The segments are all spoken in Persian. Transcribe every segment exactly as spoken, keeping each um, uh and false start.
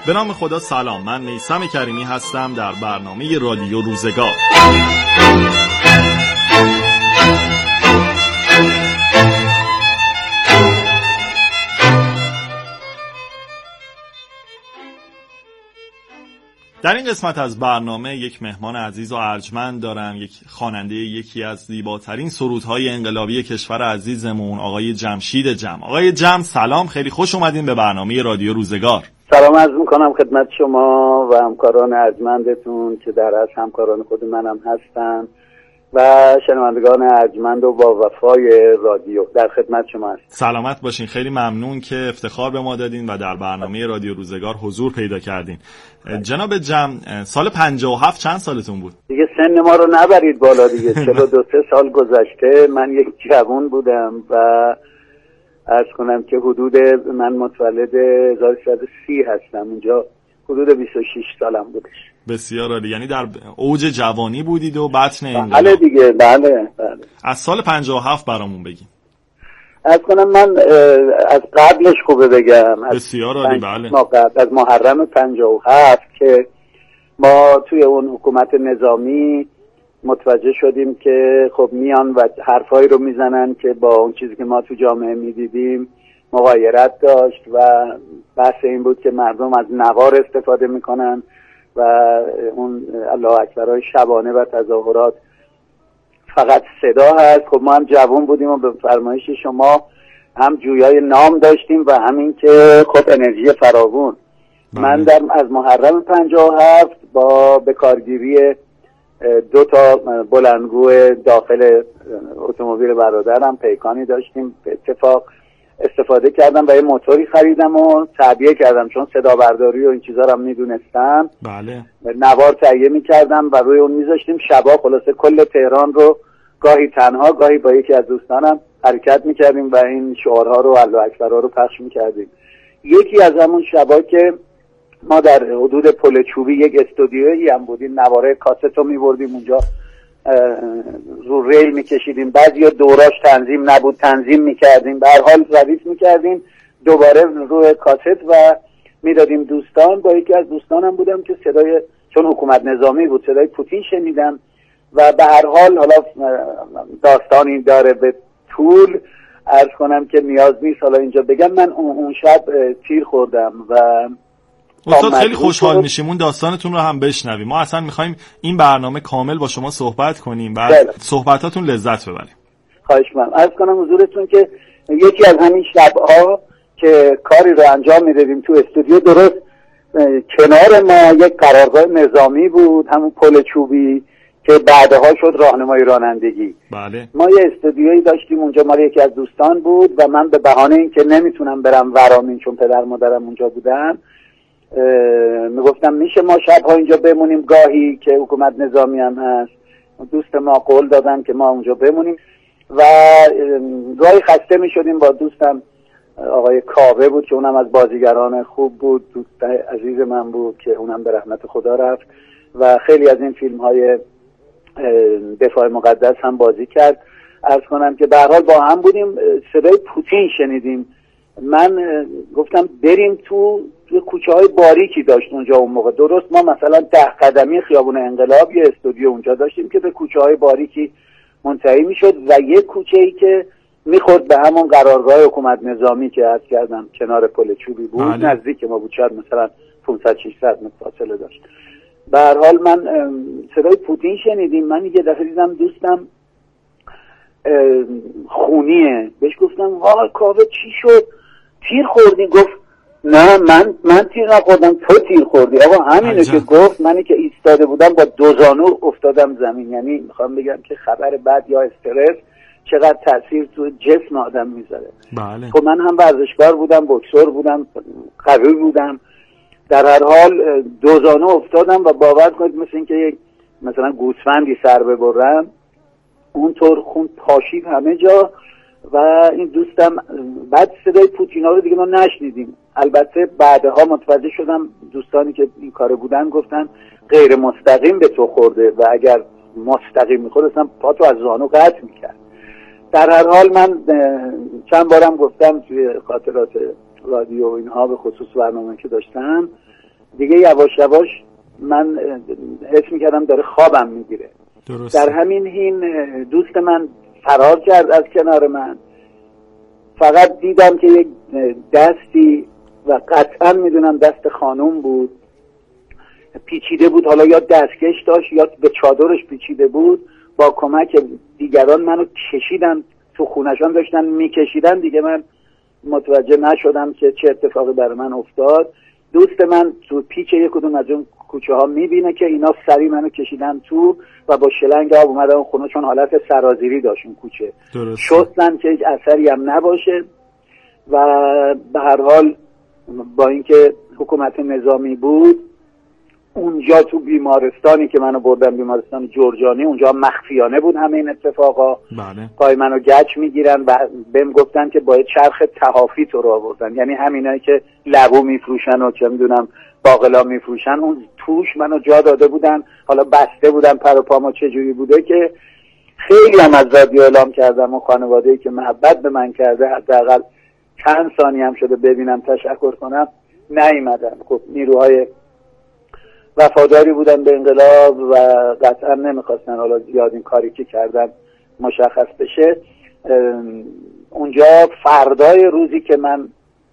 به نام خدا. سلام، من میثم کریمی هستم در برنامه رادیو روزگار. در این قسمت از برنامه یک مهمان عزیز و ارجمند دارم، یک خواننده یکی از زیباترین سرودهای انقلابی کشور عزیزمون، آقای جمشید جم. آقای جم سلام، خیلی خوش اومدین به برنامه رادیو روزگار. سلام عرض میکنم خدمت شما و همکاران ارجمندتون که در از همکاران خود منم هستن و شنوندگان ارجمند و با وفای رادیو در خدمت شما هستم. سلامت باشین، خیلی ممنون که افتخار به ما دادین و در برنامه رادیو روزگار حضور پیدا کردین. جناب جم، سال پنجاه و هفت چند سالتون بود؟ دیگه سن ما رو نبرید بالا دیگه. چهل و دو سال گذشته، من یک جوان بودم و عرض کنم که حدود من متولد هزار و سیصد و سی هستم، اونجا حدود بیست و شش سالم بودش. بسیار عالی، یعنی در اوج جوانی بودید و بطن انقلاب. بله دیگه، بله بله. از سال پنجاه و هفت برامون بگیم. عرض کنم من از قبلش خوبه بگم. بسیار عالی، بله. ما قبل از محرم پنجاه و هفت که ما توی اون حکومت نظامی متوجه شدیم که خب میان و حرفایی رو میزنن که با اون چیزی که ما تو جامعه میدیدیم مغایرت داشت و بحث این بود که مردم از نوار استفاده میکنن و اون الله اکبرهای شبانه و تظاهرات فقط صدا هست. خب ما هم جوان بودیم و به فرمایش شما هم جویای نام داشتیم و همین که خب انرژی فراوون. من در از محرم پنجاه و هفت با بکارگیری دو تا بلندگو داخل اتومبیل برادرم پیکانی داشتیم، به اتفاق استفاده کردم و یه موتوری خریدم و تعبیه کردم، چون صدا برداری و این چیزا رو هم میدونستم. بله. نوار تهیه میکردم و روی اون میذاشتیم، شبا خلاصه کل تهران رو گاهی تنها گاهی با یکی از دوستانم حرکت میکردیم و این شعارها رو الله اکبرها رو پخش میکردیم. یکی از همون شبا که ما در حدود پل چوبی یک استودیویی هم بودیم، نواره کاست رو میبردیم اونجا رو ریل میکشیدیم، بعضی دوراش تنظیم نبود تنظیم میکردیم، به هر حال ردیف میکردیم دوباره روی کاست و میدادیم دوستان. با یکی از دوستانم بودم که صدای، چون حکومت نظامی بود، صدای پوتین شنیدم و به هر حال حالا داستانی داره به طول، عرض کنم که نیاز نیست حالا اینجا بگم. من اون شب تیر خوردم و استاد خیلی خوشحال میشیم اون داستانتون رو هم بشنویم. ما اصلا میخوایم این برنامه کامل با شما صحبت کنیم و صحبتاتون لذت ببریم. خواهش می‌کنم. عرض کنم حضورتون که یکی از همین شب‌ها که کاری رو انجام میدادیم تو استودیو، درست کنار ما یک قرارگاه نظامی بود، همون پل چوبی که بعدها شد راهنمای رانندگی. بله. ما یه استودیویی داشتیم اونجا، مال یکی از دوستان بود و من به بهانه اینکه نمیتونم برم ورامین چون پدر مادرم اونجا بودن، میگفتم میشه ما شبها اینجا بمونیم گاهی که حکومت نظامی هم هست. دوست ما قول دادن که ما اونجا بمونیم و گاهی خسته میشدیم. با دوستم آقای کاوه بود که اونم از بازیگران خوب بود، دوست عزیز من بود که اونم به رحمت خدا رفت و خیلی از این فیلم های دفاع مقدس هم بازی کرد. عرض کنم که به هر حال با هم بودیم، صدای پوتین شنیدیم. من گفتم بریم تو تو کوچه های باریکی داشت اونجا اون موقع، درست ما مثلا ده قدمی خیابون انقلاب یه استودیو اونجا داشتیم که به کوچه های باریکی منتهی میشد و یه کوچه ای که میخورد به همون قرارگاه حکومت نظامی که عرض کردم کنار پل چوبی بود. آه. نزدیک ما بود، شاید مثلا پانصد ششصد متر فاصله داشت. به هر حال من صدای پوتین شنیدیم. من یه دفعه دیدم دوستم خونیه، بهش گفتم وای کاوه چی شد، تیر خوردی؟ گفت نه من من تیر نخوردم، تو تیر خوردی. آقا همینه که گفت. منی که ایستاده بودم با دو زانو افتادم زمین. یعنی میخوام بگم که خبر بد یا استرس چقدر تاثیر تو جسم آدم میذاره. بله. خب من هم ورزشکار بودم، بوکسور بودم، قوی بودم، در هر حال دو زانو افتادم و باور کنید مثل اینکه یک مثلا گوسفندی سر ببرم، اونطور خون پاشید همه جا. و این دوستم بعد صدای پوتینا رو دیگه ما نشنیدیم. البته بعدها متوجه شدم دوستانی که این کار بودن گفتن غیر مستقیم به تو خورده و اگر مستقیم میخورد اصلا پا تو از زانو قطع میکرد. در هر حال من چند بارم گفتم توی خاطرات رادیو اینها به خصوص برنامه که داشتم دیگه یواش یواش من حس میکردم داره خوابم میگیره. در همین حین دوست من فرار کرد از کنار من. فقط دیدم که یک دستی و قطعا میدونم دست خانوم بود، پیچیده بود، حالا یا دستکش داشت یا به چادرش پیچیده بود، با کمک دیگران منو کشیدن تو خونشان، داشتن میکشیدن دیگه. من متوجه نشدم که چه اتفاقی برای من افتاد. دوست من تو پیچ یک کدوم از اون کوچه ها میبینه که اینا سری منو کشیدن تو و با شلنگ آب اومدن خونه، چون حالت سرازیری داشت اون کوچه. شستن که هیچ اثری هم نباشه و به هر حال با اینکه حکومت نظامی بود، اونجا تو بیمارستانی که منو بردن، بیمارستان جرجانی، اونجا مخفیانه بود همه این اتفاقا. بله. پای منو گچ میگیرن و بهم گفتن که با چرخ تحافی تو رو آوردن، یعنی همینایی که لبو میفروشن و چه میدونم باقلا میفروشن، اون توش منو جا داده بودن. حالا بسته بودن پر و پامو چجوری بوده که خیلی هم از رادیو اعلام کردم و خانواده‌ای که محبت به من کرده حداقل چند ثانیه هم شده ببینم تشکر کنم نیومدن. خب نیروهای وفاداری بودن به انقلاب و قطعا نمیخواستن حالا زیاد این کاری که کردن مشخص بشه. اونجا فردای روزی که من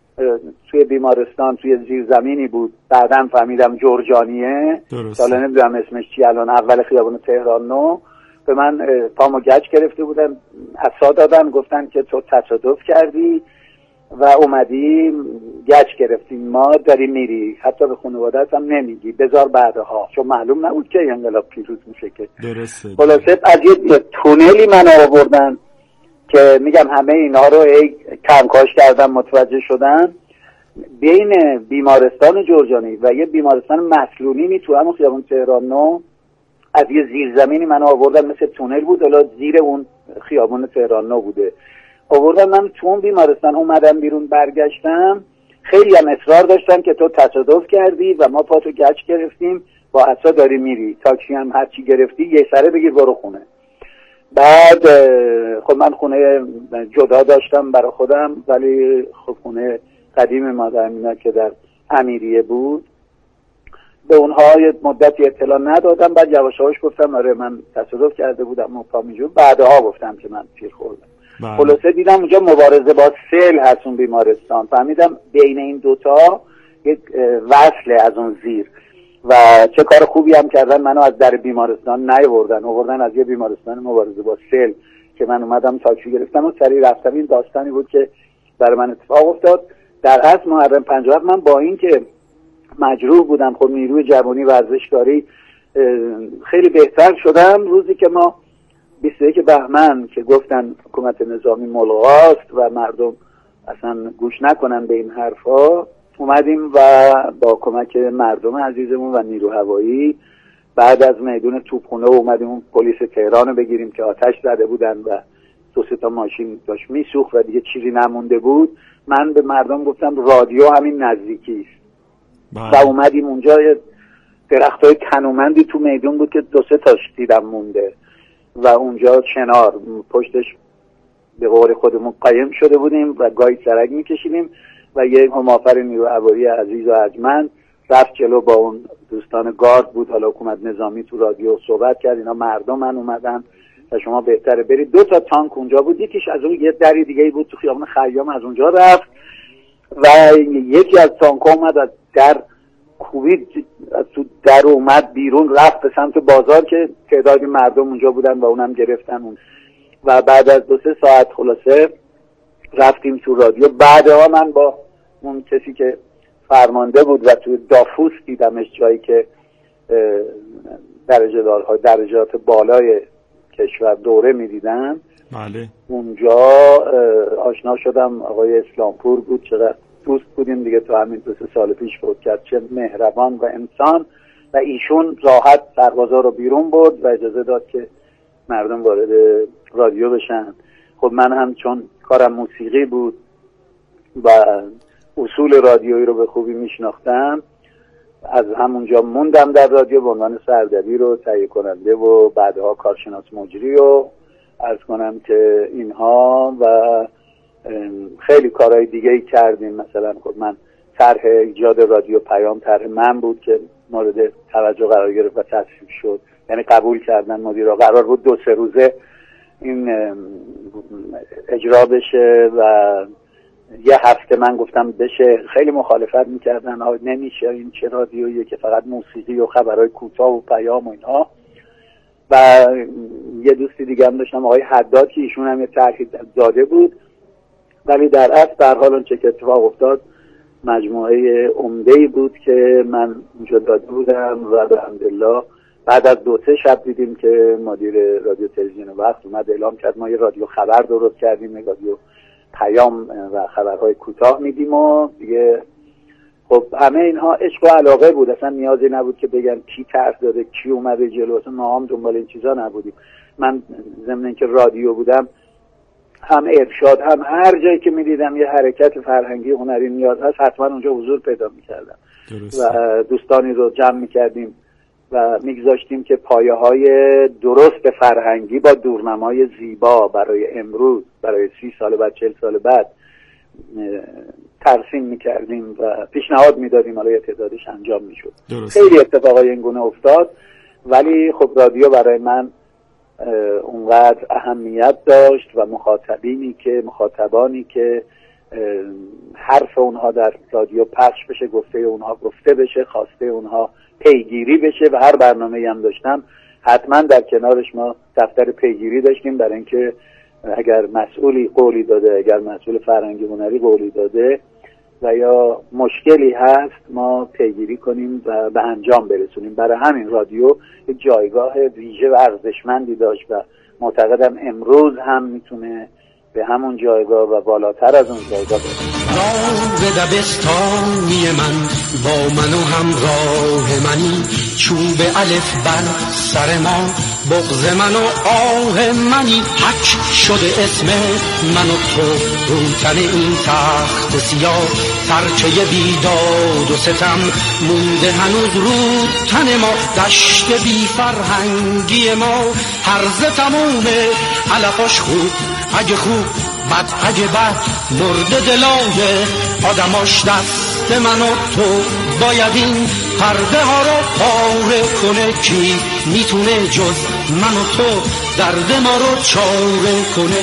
توی بیمارستان توی زیرزمینی بود، بعداً فهمیدم جرجانیه، حالا نمیدونم اسمش چی الان، اول خیابون تهران نو، به من پامو گچ گرفته بودن، عصا دادن، گفتن که تو تصادف کردی و اومدی گچ گرفتیم، ما داری میری، حتی به خانواده‌ات هم نمیگی، بذار بعدها، چون معلوم نبود که انقلاب پیروز میشه که. درسته. خلاصه از یه تونلی من آوردن که میگم همه اینا رو ای کنکاش کردن، متوجه شدن بین بیمارستان جرجانی و یه بیمارستان مسلونی تو همون خیابون تهران نو از یه زیرزمینی من آوردن، مثل تونل بود، حالا زیر اون خیابون تهران نو بوده، آوردن من تو اون بیمارستان. اومدم بیرون برگشتم، خیلی هم اصرار داشتن که تو تصادف کردی و ما پاتو گچ گرفتیم، با عصا داری میری، تاکسی هم هرچی گرفتی یه سره بگیر برو خونه. بعد خب من خونه جدا داشتم برای خودم، ولی خب خونه قدیم مادر مینا که در امیریه بود به اونها یه مدتی اطلاع ندادم. بعد یواش یواش گفتم آره من تصادف کرده بودم و پامیجون، بعدها گفتم که من پیر خوردم. خلاصه دیدم اونجا مبارزه با سیل هست اون بیمارستان، فهمیدم بین این دوتا یک وصله از اون زیر و چه کار خوبی هم کردن، منو از در بیمارستان نیاوردن، آوردن از یه بیمارستان مبارزه با سیل که من اومدم تاکسی گرفتم و سریع رفتم. این داستانی بود که برای من اتفاق افتاد. در اصل محرم پنجاه من با این که مجروح بودم، خب نیروی جوانی ورزشکاری خیلی بهتر شدم. روزی که ما بیست و یک بهمن که گفتن حکومت نظامی ملغاست و مردم اصلا گوش نکنن به این حرفا، اومدیم و با کمک مردم عزیزمون و نیرو هوایی بعد از میدون توپخونه اومدیم اون پلیس تهران رو بگیریم که آتش زده بودن و دو سه تا ماشین داشت میسوخت و دیگه چیزی نمونده بود. من به مردم گفتم رادیو همین نزدیکی است و اومدیم اونجا. درختای تنومندی تو میدون بود که دو سه تاش دیدم مونده و اونجا چنار پشتش به قول خودمون قایم شده بودیم و گاهی سرک میکشیدیم و یه همافر نیرو هوایی عزیز و ارجمند رفت جلو با اون دوستان گارد بود، حالا حکومت نظامی، تو رادیو صحبت کرد، اینا مردم من اومدن و شما بهتره برید. دو تا تانک اونجا بود، یکیش از اون یه دری دیگه بود تو خیابون خیام از اونجا رفت و یکی از تانک‌ها اومد از در کوبید تو در اومد بیرون، رفت به سمت بازار که تعدادی مردم اونجا بودن و اونم گرفتن اون. و بعد از دو سه ساعت خلاصه رفتیم تو رادیو. بعدها من با اون کسی که فرمانده بود و تو دافوس دیدمش، جایی که درجه دارهای درجات بالای کشور دوره میدیدن. بله. اونجا آشنا شدم، آقای اسلامپور بود، چقدر دوست بودیم دیگه، تو همین دو سه سال پیش فوت کرد، چه مهربان و انسان. و ایشون راحت سربازا رو بیرون برد و اجازه داد که مردم وارد رادیو بشن. خب من هم چون کارم موسیقی بود و اصول رادیویی رو به خوبی میشناختم، از همونجا موندم در رادیو به عنوان سردبیر و تهیه کننده و بعدها کارشناس مجری و عرض کنم که اینها و خیلی کارهای دیگه ای کردیم. مثلا خب من طرح ایجاد رادیو پیام طرح من بود که مورد توجه قرار گرفت و تصویب شد، یعنی قبول کردن مدیرا. قرار بود دو سه روزه این اجرا بشه و یه هفته من گفتم بشه، خیلی مخالفت میکردن، نمیشه این چه رادیویه که فقط موسیقی و خبرهای کوتاه و پیام و اینها. و یه دوستی دیگه هم داشتم آقای حداد که ایشون هم یه طرحی داده بود، ولی در اصل در حال اون چه که اتفاق افتاد مجموعه عمده‌ای بود که من اونجا داده بودم و الحمدلله بعد از دو سه شب دیدیم که مدیر رادیو تلویزیون وقت اومد اعلام کرد ما یه رادیو خبر درست کردیم، یه رادیو پیام و خبرهای کوتاه میدیم و دیگه خب همه اینها عشق و علاقه بود، اصلا نیازی نبود که بگن کی طرح داده کی اومده جلو، اصلا ما هم دنبال این چیزا نبودیم. من ضمن اینکه رادیو بودم هم ارشاد هم هر جایی که میدیدم یه حرکت فرهنگی هنری نیاز هست حتما اونجا حضور پیدا میکردم و دوستانی رو جمع میکردیم و میگذاشتیم که پایه های درست فرهنگی با دورنمای زیبا برای امروز، برای سی سال بعد، چل سال بعد ترسیم میکردیم و پیشنهاد میدادیم، حالا یه تعدادش انجام میشد. خیلی اتفاقای این گونه افتاد، ولی خب رادیو برای من اونقدر اهمیت داشت و مخاطبینی که مخاطبانی که حرف اونها در رادیو پخش بشه، گفته اونها گفته بشه، خواسته اونها پیگیری بشه و هر برنامه‌ای هم داشتم حتما در کنارش ما دفتر پیگیری داشتیم، برای اینکه اگر مسئولی قولی داده، اگر مسئول فرهنگی هنری قولی داده و یا مشکلی هست ما پیگیری کنیم و به انجام برسونیم. برای همین رادیو یک جایگاه ویژه و ارزشمندی داشت و معتقدم امروز هم میتونه به همون جایگاه و بالاتر از اون جایگاه برسونه. راه دبستانی من با من و همراه منی، چوب الف بر سر ما بغض من و آه منی، حک شده اسم من و تو رو تن این تخت سیاه، ترکه بیداد و ستم مونده هنوز رو تن ما، دشت بی فرهنگی ما هرزه تمومه علفاش خوب اگه خوب بد اگه بد مرده دلای آدماش، دست من و تو باید این پرده ها رو پاره کنه، کی میتونه جز من و تو درد ما رو چاره کنه،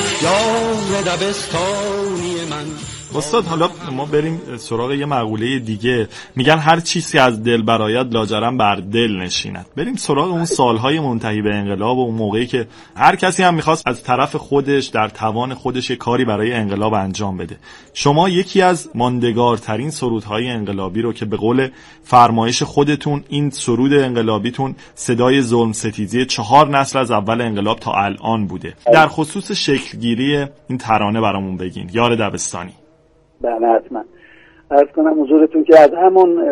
یار دبستانی من. استاد حالا ما بریم سراغ یه مقوله دیگه، میگن هر چیزی از دل برآید لاجرم بر دل نشیند. بریم سراغ اون سالهای منتهی به انقلاب و اون موقعی که هر کسی هم میخواست از طرف خودش در توان خودش یه کاری برای انقلاب انجام بده. شما یکی از ماندگارترین سرودهای انقلابی رو که به قول فرمایش خودتون این سرود انقلابیتون صدای ظلم ستیزی چهار نسل از اول انقلاب تا الان بوده، در خصوص شکلگیری این ترانه برامون بگین، یار دبستانی. بله حتما. عرض کنم حضورتون که از همون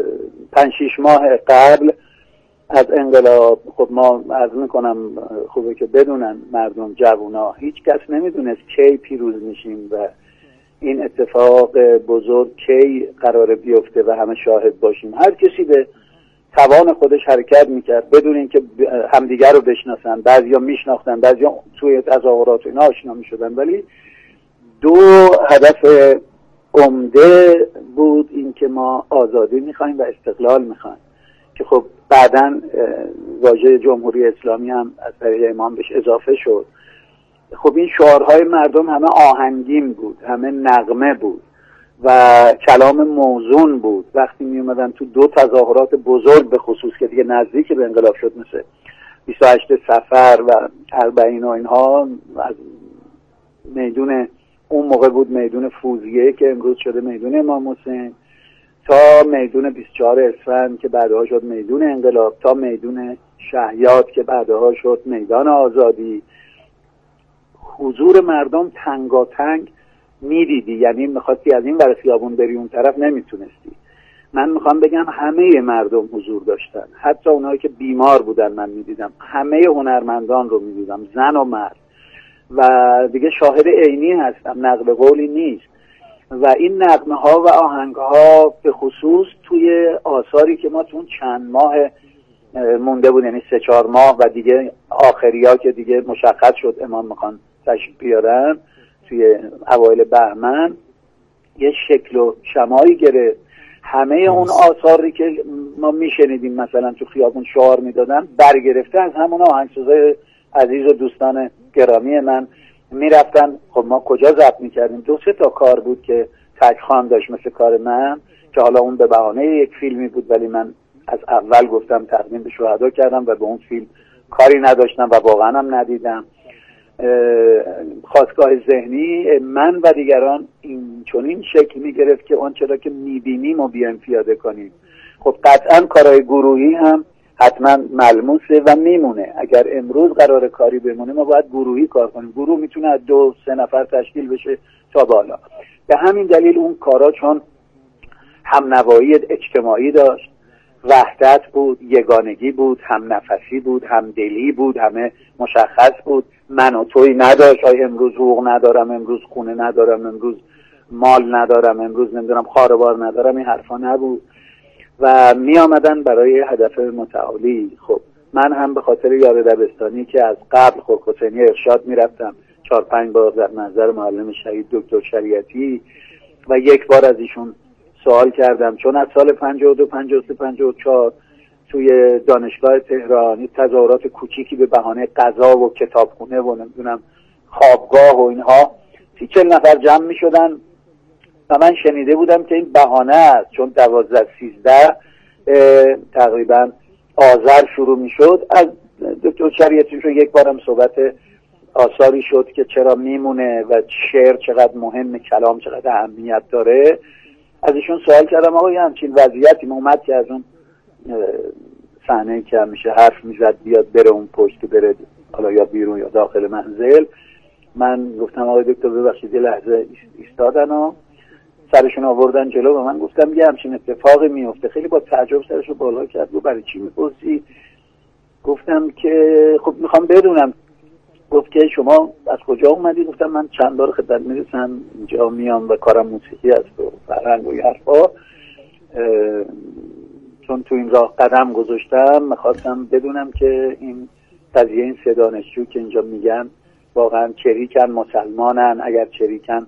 پنج شیش ماه قبل از انقلاب، خب ما عرض میکنم خوبه که بدونن مردم جوونا، هیچ کس نمیدونست کی پیروز میشیم و این اتفاق بزرگ کی قراره بیفته و همه شاهد باشیم. هر کسی به توان خودش حرکت میکرد بدون اینکه همدیگر رو بشناسن، بعضیا میشناختن، بعضیا توی تظاهرات اینا آشنا میشدن، ولی دو هدف عمده بود، این که ما آزادی میخوایم و استقلال میخوایم، که خب بعداً واژه جمهوری اسلامی هم از طریق امام بهش اضافه شد. خب این شعارهای مردم همه آهنگین بود، همه نغمه بود و کلام موزون بود. وقتی می اومدن تو دو تظاهرات بزرگ به خصوص که دیگه نزدیک به انقلاب شد، مثل بیست و هشت صفر و اربعین و اینها، از میدون اون موقع بود میدون فوزیه که امروز شده میدون امام حسین، تا میدون بیست و چهار اسفند که بعدها شد میدون انقلاب، تا میدون شهیاد که بعدها شد میدان آزادی، حضور مردم تنگاتنگ میدیدی، یعنی میخواستی از این ور خیابون بری اون طرف نمیتونستی. من میخوام بگم همه مردم حضور داشتن، حتی اونایی که بیمار بودن من میدیدم، همه هنرمندان رو میدیدم، زن و مرد، و دیگه شاهد عینی هستم، نقل قولی نیست. و این نغمه ها و آهنگ ها به خصوص توی آثاری که ما تو چند ماه مونده بود، یعنی سه چهار ماه و دیگه آخری ها که دیگه مشخص شد امام میخوان تشریف بیارن توی اوایل بهمن، یه شکل و شمایی گرفت همه اون آثاری که ما میشنیدیم مثلا تو خیابون شعار میدادن برگرفته از همون آهنگسازای عزیز و دوستان گرامی من میرفتن. خب ما کجا ضبط میکردیم؟ دو سه تا کار بود که تک خان داشت مثل کار من که حالا اون به بهانه یک فیلمی بود، ولی من از اول گفتم تقدیم به شهدا کردم و به اون فیلم کاری نداشتم و واقعا هم ندیدم. خواستگاه ذهنی من و دیگران این چنین شکل میگرفت که آنچه را که میبینیم و بیایم پیاده کنیم. خب قطعا کارهای گروهی هم حتما ملموسه و میمونه. اگر امروز قرار کاری بمونه ما باید گروهی کار کنیم. گروه میتونه از دو سه نفر تشکیل بشه تا بالا. به همین دلیل اون کارا چون هم نوایی اجتماعی داشت، وحدت بود، یگانگی بود، هم نفسی بود، هم دلی بود، همه مشخص بود. من و توی نداشت. آی امروز حقوق ندارم، امروز خونه ندارم، امروز مال ندارم، امروز نمیدونم خاروبار ندارم، این حرفا نبود و می آمدن برای هدف متعالی. خب من هم به خاطر یار دبستانی که از قبل خورکوسنی ارشاد می رفتم چهار پنج بار در نظر معلم شهید دکتر شریعتی و یک بار از ایشون سوال کردم، چون از سال پنجاه و دو پنجاه و سه پنجاه و چهار توی دانشگاه تهران تظاهرات کوچیکی به بهانه غذا و کتابخونه و نمیدونم خوابگاه و اینها سی چل نفر جمع می شدن و من شنیده بودم که این بهانه است، چون دوازده سیزده تقریبا آذر شروع می شد. از دکتر شریعتی رو یک بارم صحبت آثاری شد که چرا میمونه و شعر چقدر مهمه، کلام چقدر اهمیت داره. از ایشون سوال کردم آقا یه همچین وضعیتی اومد که از اون صحنه که همیشه حرف میزد بیاد بره اون پشت، بره حالا یا بیرون یا داخل منزل. من گفتم آقای دکتر ببخشید یه لحظه ایستادن و سرشون آوردن جلو و من گفتم یه همچین اتفاقی میفته. خیلی با تعجب سرشو بالا کرد و برای چی میپرسی؟ گفتم که خب میخوام بدونم. گفت که شما از کجا اومدی؟ گفتم من چند بار خدمت میرسم اینجا میام و کارم موسیقی است و فرهنگ و حرفا. چون تو این راه قدم گذاشتم میخواستم بدونم که این قضیه این سه دانشجو که اینجا میگن واقعا چریکن، مسلمانن، اگر چریکن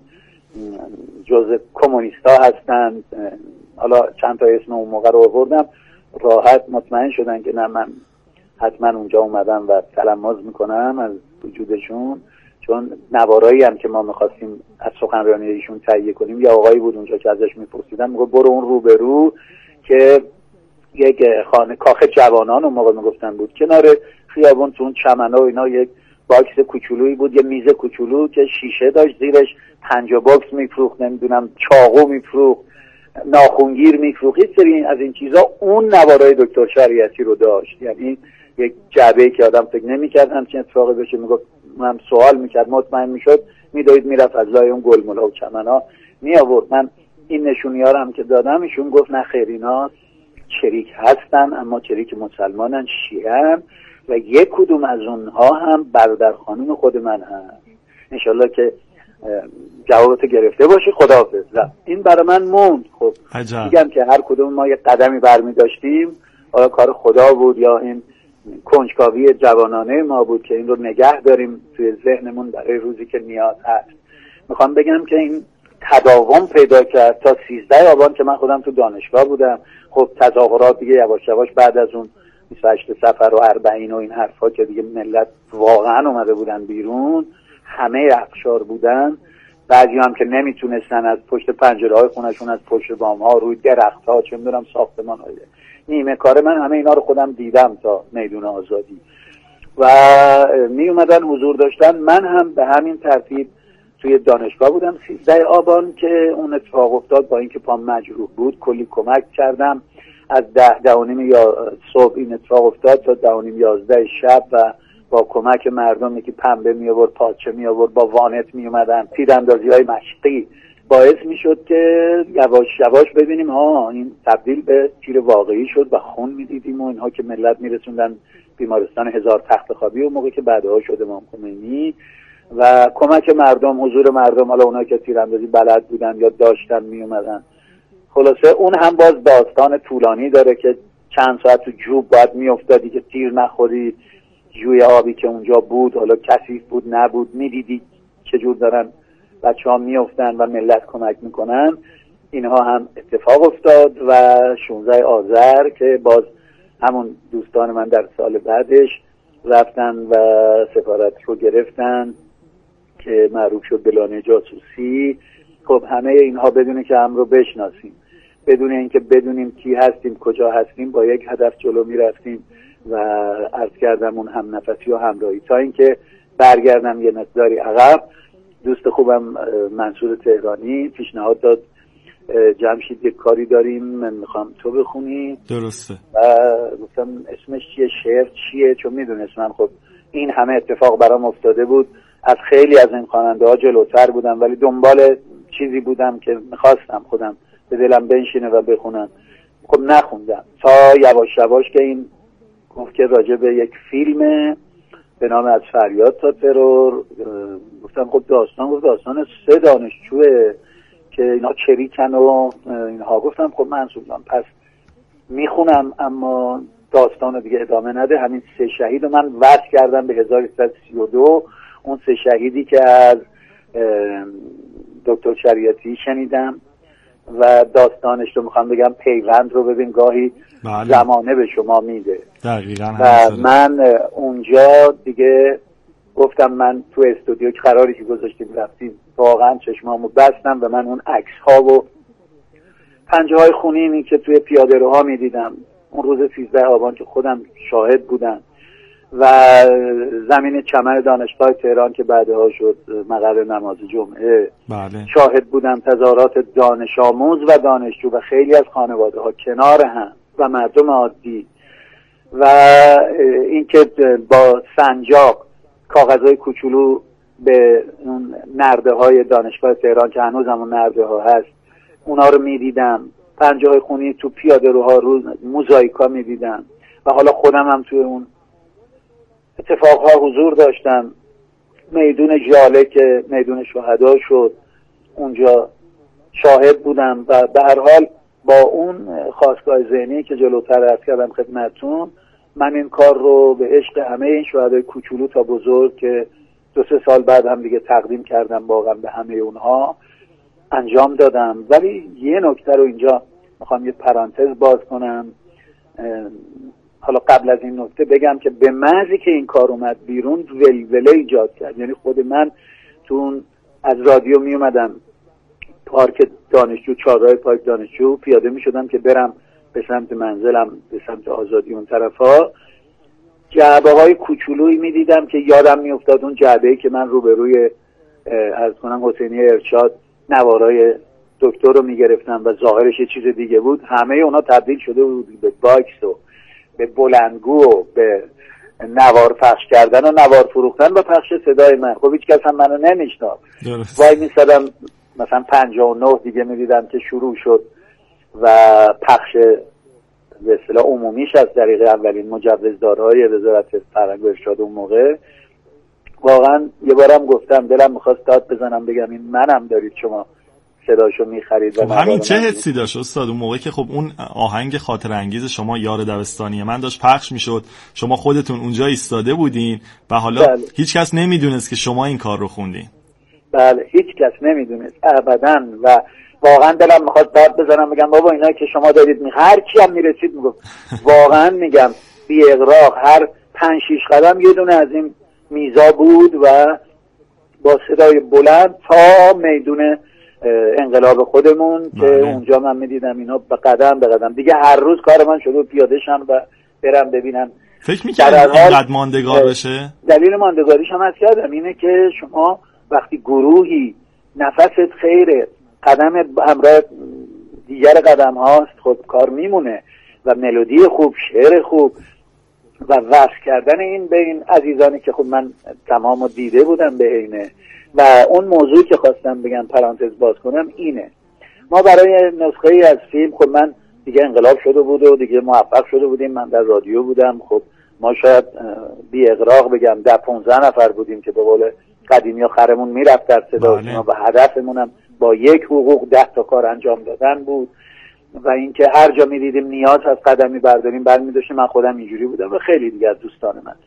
جزء کمونیستا هستن. حالا چند تا اسم اون موقع رو آوردم، راحت مطمئن شدن که نه من حتما اونجا اومدم و تلماس میکنم از وجودشون، چون نوارایی هم که ما میخواستیم از سخنرانی ایشون تهیه کنیم یا آقایی بود اونجا که ازش میپرسیدم میگه برو اون روبرو که یک خانه کاخ جوانان اون موقع میگفتن بود کنار خیابون تو اون چمنا و اینا یک باکس کوچولویی بود، یه میز کوچولو که شیشه داشت، زیرش پنجاه باکس میفروخت، نمیدونم چاقو میفروخت، ناخونگیر میفروخت، یه سری از این چیزا. اون نوارای دکتر شریعتی رو داشت. یعنی یک جعبه که آدم فکر نمی‌کرد همچین اتفاقی بشه. میگفت من سوال میکرد، مطمئن میشد، میدوید میرفت از لای اون گلمولا و چمنا می آورد. من این نشونی‌ها رو هم که دادم ایشون گفت نه خیر اینا چریک هستن، اما چریک مسلمانن، شیعه‌ن و یک کدوم از اونها هم برادر خانوم خود من هست. انشالله که جوابتو گرفته باشی. خداحافظ. این برای من موند. خب میگم که هر کدوم ما یک قدمی برمی داشتیم، آیا کار خدا بود یا این کنجکاوی جوانانه ما بود که این رو نگه داریم توی ذهنمون برای روزی که نیاز هست. میخوام بگم که این تداوم پیدا کرد تا سیزده آبان که من خودم تو دانشگاه بودم. خب تظاهرات دیگه یواش یواش بعد از اون بیست و هشت صفر و اربعین و این حرفا که دیگه ملت واقعا اومده بودن بیرون، همه اقشار بودن. بعضی هم که نمیتونستن از پشت پنجره های خونشون، از پشت بام ها، روی درخت ها، چه میدونم ساختمان های نیمه کار من همه اینا رو خودم دیدم تا میدون آزادی و می اومدن حضور داشتن. من هم به همین ترتیب توی دانشگاه بودم. سیزده آبان که اون اتفاق افتاد، با اینکه پام مجروح بود کلی کمک کردم. از ده ده و نیم یا صبح این اتفاق افتاد تا ده و نیم یازده شب و با کمک مردمی که پنبه می آورد، پاچه می آورد، با وانت می اومدن، تیراندازی های مشقی، باعث می شد که یواش یواش ببینیم ها این تبدیل به تیر واقعی شد و خون می دیدیم و اینها که ملت می رسوندن بیمارستان هزار تخت خوابی و موقع که بعدها شد امام خمینی و کمک مردم، حضور مردم، حالا اونها که تیراندازی بلد بودن یا داشتن می اومدن. خلاصه اون هم باز داستان طولانی داره که چند ساعت تو جوب باید می افتادی که تیر نخوری. جوی آبی که اونجا بود، حالا کثیف بود نبود، میدیدی چجور دارن بچه ها میافتن و ملت کمک میکنن. اینها هم اتفاق افتاد و شانزده آذر که باز همون دوستان من در سال بعدش رفتن و سفارت رو گرفتن که معروف شد به لانه جاسوسی. خب همه اینها بدونه که هم رو بشناسیم، بدون اینکه بدونیم کی هستیم کجا هستیم، با یک هدف جلو میرفتیم و عرض کردم اون هم نفسی و همراهی. تا اینکه برگردم یه مقداری عقب، دوست خوبم منصور تهرانی پیشنهاد داد جمشید یک کاری داریم من میخوام تو بخونی. درسته. و گفتم اسمش چیه، شعر چیه، چون میدونست من خب این همه اتفاق برام افتاده بود، از خیلی از این خواننده ها جلوتر بودم ولی دنبال چیزی بودم که میخواستم خودم به دلم بنشینه و بخونم. خب نخوندم تا یواش یواش که این گفت که راجع به یک فیلم به نام از فریاد تا ترور. گفتم خب داستان گفت داستان سه دانشجوه که اینا چریکن و اینها. گفتم خب منصور جان پس میخونم اما داستان رو دیگه ادامه نده. همین سه شهید رو من وصل کردم به هزار و سیصد و سی و دو، اون سه شهیدی که از دکتر شریعتی شنیدم و داستانش رو میخوام بگم. پیوند رو ببین گاهی بله. زمانه به شما میده دقیقاً. و من اونجا دیگه گفتم من تو استودیو که قراری که گذاشتیم رفتیم واقعا چشمامو بستم و من اون عکس ها و پنجه های خونینی که توی پیاده روها میدیدم اون روز سیزده آبان که خودم شاهد بودم و زمین چمن دانشگاه تهران که بعدها شد مقر نماز جمعه بله. شاهد بودم تظاهرات دانش آموز و دانشجو و خیلی از خانواده ها کنار هم و مردم عادی و اینکه با سنجاق کاغذهای کوچولو به اون نرده های دانشگاه تهران که هنوز همون نرده ها هست اونا رو میدیدم. پنجه های خونی تو پیاده روها رو موزاییکا میدیدم و حالا خودم هم توی اون اتفاقها حضور داشتم. میدون ژاله که میدون شهدا شد اونجا شاهد بودم و به هر حال با اون خواستگاه ذهنی که جلوتر عرض کردم خدمتتون من این کار رو به عشق همه این شهدای کوچولو تا بزرگ که دو سه سال بعد هم دیگه تقدیم کردم واقعا به همه اونها انجام دادم. ولی یه نکته رو اینجا میخوام یه پرانتز باز کنم. حالا قبل از این نکته بگم که به محضی که این کار اومد بیرون ولوله ایجاد کرد. یعنی خود من تو از رادیو می اومدم پارک دانشجو، چهارراه پارک دانشجو پیاده می شدم که برم به سمت منزلم به سمت آزادی اون طرفا. جعبه های کوچولویی می دیدم که یادم می افتاد اون جعبه‌ای که من روبروی از کنم حسینی ارشاد نوارای دکتر رو می گرفتم و ظاهرش یه چیز دیگه بود. همه اونا تبدیل شده بود به باکس و به بلندگو و به نوار پخش کردن و نوار فروختن و پخش صدای من. خب هیچ کس هم منو نمیشناخت. وای میسادم مثلا پنجاه و نه دیگه میدیدم که شروع شد و پخش به اصطلاح عمومیش از طریق اولین مجوزدارهای وزارت فرهنگ و ارشاد اون موقع. واقعا یه بارم گفتم دلم میخواست داد بزنم بگم این منم دارید شما صداشو میخرید. خب همین چه حسی داشت استاد اون موقع که خب اون آهنگ خاطر انگیز شما یار دبستانی من داشت پخش میشد، شما خودتون اونجا ایستاده بودین و حالا بله. هیچ کس نمیدونست که شما این کار رو خوندین؟ بله هیچ کس نمیدونست ابداً و واقعا دلم میخواد داد بزنم بگم بابا اینا که شما دارید می هر کی هم میرسید میگفت واقعا میگم بی اغراق هر پنج شیش قدم یه دونه از این میزا بود و با صدای بلند تا میدون انقلاب خودمون که بله. اونجا من میدیدم اینا به قدم به قدم دیگه هر روز کار من شده پیاده شم و برم ببینم. فکر می‌کردم اینقدر ماندگار بشه؟ دلیل ماندگاریش هم از کردم اینه که شما وقتی گروهی نفست خیره قدم همراه دیگر قدم هاست خب کار میمونه و ملودی خوب شعر خوب و وصل کردن این به این عزیزانی که خب من تمامو دیده بودم به اینه. و اون موضوعی که خواستم بگم پرانتز باز کنم اینه ما برای نسخه ای از فیلم خب من دیگه انقلاب شده بود و دیگه موفق شده بودیم، من در رادیو بودم، خب ما شاید بی اغراق بگم ده پونزده نفر بودیم که به قول قدیمی ها خرمون میرفت در صداشون و هدفمونم با یک حقوق ده تا کار انجام دادن بود و اینکه هر جا میدیدیم نیاز از قدمی برداریم برمی داشتیم. من خودم اینجوری بودم و خیلی دیگه از دوستان من.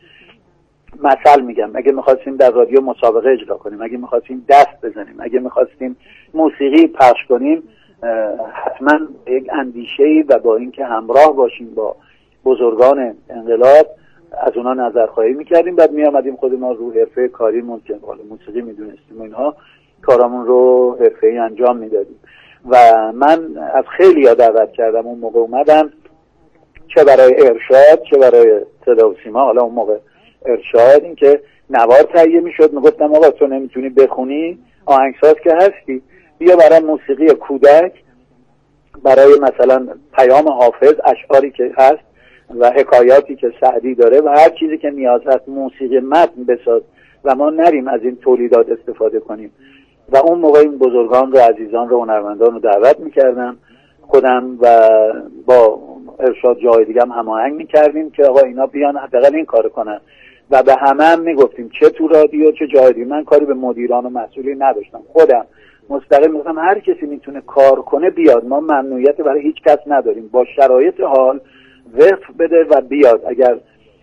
مثال میگم اگه میخواستیم در رادیو مسابقه اجرا کنیم، اگه میخواستیم دست بزنیم، اگه میخواستیم موسیقی پخش کنیم، حتما یک اندیشه‌ای و با اینکه همراه باشیم با بزرگان انقلاب از اونا نظرخواهی میکردیم، بعد میامدیم خود ما رو حرفه کاریمون که موسیقی میدونستیم و اینها کارامون رو حرفه‌ای انجام میدادیم. و من از خیلی ها دعوت کردم اون موقع اومدن، چه برای ارشاد چه برای صدا و سیما. حالا اون موقع ارشاد این که نوار تهیه میشد، میگفتم آقا تو نمیتونی بخونی، آهنگساز که هستی، بیا برای موسیقی کودک، برای مثلا پیام حافظ، اشعاری که هست و حکایاتی که سعدی داره و هر چیزی که نیاز هست موسیقی متن بساز و ما نریم از این تولیدات استفاده کنیم. و اون موقع این بزرگان رو، عزیزان رو، هنرمندان رو دعوت میکردم خودم و با ارشاد جای دیگه هم هماهنگ میکردیم که آقا اینا بیان حداقل این کارو کنن و به همه هم میگفتیم، چه تو رادیو چه جای دیگه. من کاری به مدیران و مسئولین نداشتم، خودم مستقیم میگفتم هر کسی میتونه کار کنه بیاد، ما ممنوعیت برای هیچ کس نداریم، با شرایط حال وقف بده و بیاد. اگر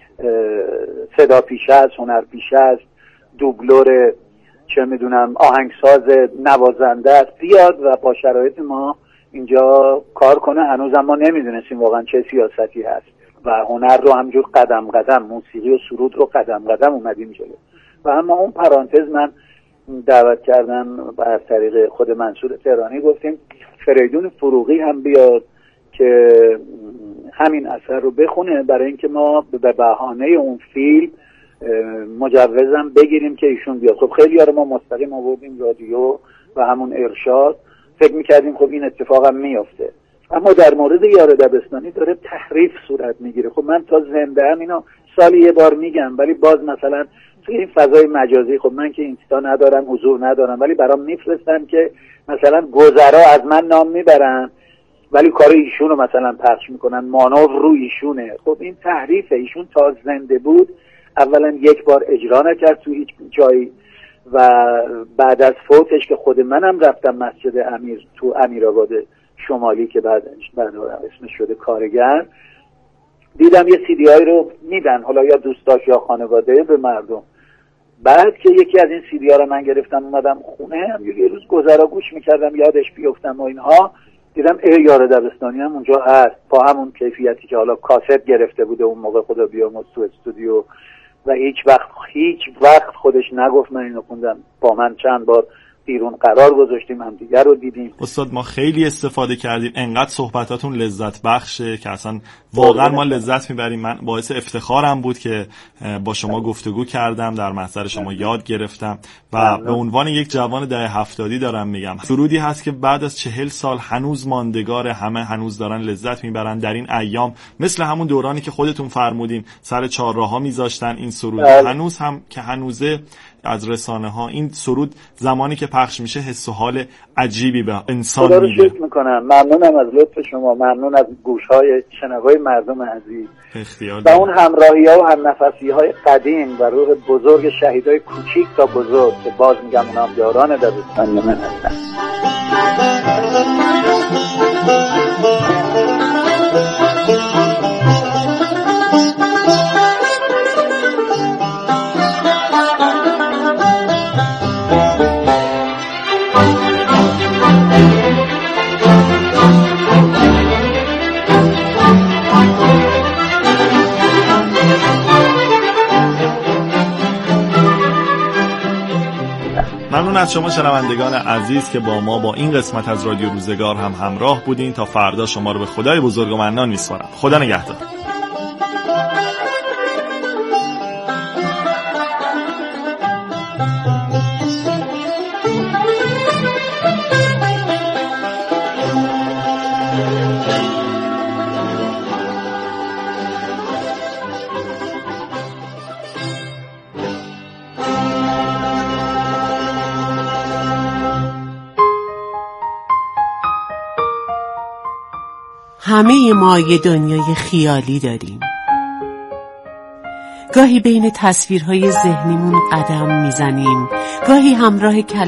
صدا پیشه است، هنر پیشه است، دوبلور، چه میدونم آهنگساز، نوازنده است، بیاد و با شرایط ما اینجا کار کنه. هنوزم ما نمیدونستیم واقعا چه سیاستی هست و هنر رو همجور قدم قدم، موسیقی و سرود رو قدم قدم اومدیم جلو. و اما اون پرانتز من دعوت کردم از طریق خود منصور تهرانی، گفتیم فریدون فروغی هم بیاد که همین اثر رو بخونه، برای اینکه ما به بهانه اون فیلم مجوزم بگیریم که ایشون بیاد. خب خیلی ها رو ما مستقیم آوردیم رادیو و همون ارشاد، فکر میکردیم خب این اتفاق هم میافته. اما در مورد یار دبستانی داره تحریف صورت میگیره. خب من تا زنده هم اینو سالی یه بار میگم، ولی باز مثلا توی این فضای مجازی، خب من که اینستا ندارم، حضور ندارم، ولی برام میفرستن که مثلا گذرا از من نام میبرن ولی کار ایشون رو مثلا پخش میکنن، مانور رو ایشونه. خب این تحریفه. ایشون تا زنده بود اولا یک بار اجرا نکرد تو هیچ جایی و بعد از فوتش که خود منم رفتم مسجد امیر تو امیرآباد شمالی که بعد بعد اسمش شده کارگر، دیدم یه سی دی آی رو میدن، حالا یا دوستاش یا خانواده، به مردم. بعد که یکی از این سی دی ها رو من گرفتم اومدم خونه، یه روز گذرا گوش میکردم یادش بیفتم و اینها، دیدم ای یار دبستانی هم اونجا هست با همون کیفیتی که حالا کاست گرفته بوده اون موقع، خدا بیامرز، تو استودیو. و هیچ وقت هیچ وقت خودش نگفت من اینو خوندم. با من چند بار بیرون قرار گذاشتیم، هم دیگر رو دیدیم. استاد ما خیلی استفاده کردیم، انقدر صحبتاتون لذت بخشه که اصلا واقعا ما لذت میبریم. من باعث افتخارم بود که با شما گفتگو کردم، در محضر شما یاد گرفتم و به عنوان یک جوان دهه هفتادی دارم میگم سرودی هست که بعد از چهل سال هنوز ماندگاره، همه هنوز دارن لذت میبرن در این ایام، مثل همون دورانی که خودتون فرمودین سر چهارراها میذاشتن این سرود، هنوز هم که هنوزه از رسانه ها این سرود زمانی که پخش میشه حس و حال عجیبی به انسان میده. خدا رو شکر میکنم، ممنونم از لطف شما، ممنون از گوشهای شنوای مردم عزیز و اون همراهی ها و همنفسی های قدیم و روح بزرگ شهیدای کوچیک تا بزرگ که باز میگم اونام یاران دبستانی من هستن. ممنون از شما شنوندگان عزیز که با ما با این قسمت از رادیو روزگار هم همراه بودین. تا فردا شما رو به خدای بزرگ و منان میسپارم. خدا نگهدار. همه ما یه دنیای خیالی داریم. گاهی بین تصویرهای ذهنیمون قدم میزنیم، گاهی همراه کلمات